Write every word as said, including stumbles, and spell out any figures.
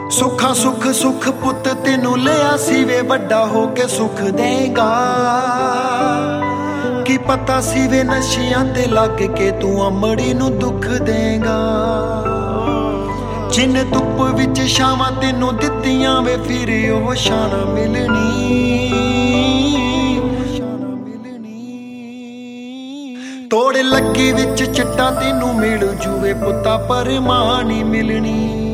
ਸੁੱਖਾ ਸੁੱਖ ਸੁੱਖ ਪੁੱਤ ਤੈਨੂੰ ਲਿਆ ਸੀ ਵੇ, ਵੱਡਾ ਹੋ ਕੇ ਸੁੱਖ ਦੇਗਾ। ਕੀ ਪਤਾ ਸੀ ਵੇ ਨਸ਼ਿਆਂ ਤੇ ਲੱਗ ਕੇ ਤੂੰ ਅਮੜੀ ਨੂੰ ਦੁੱਖ ਦੇਗਾ। ਜਿੰਨ ਧੁੱਪ ਵਿੱਚ ਛਾਵਾਂ ਤੈਨੂੰ ਦਿੱਤੀਆਂ ਵੇ, ਫਿਰ ਉਹ ਛਾਂ ਮਿਲਣੀ। ਤੋੜ ਲੱਗੀ ਵਿੱਚ ਚਿੱਟਾ ਤੈਨੂੰ ਮਿਲ ਜੂਵੇ ਪੁੱਤਾ, ਪਰ ਮਾਂ ਨੀ ਮਿਲਣੀ।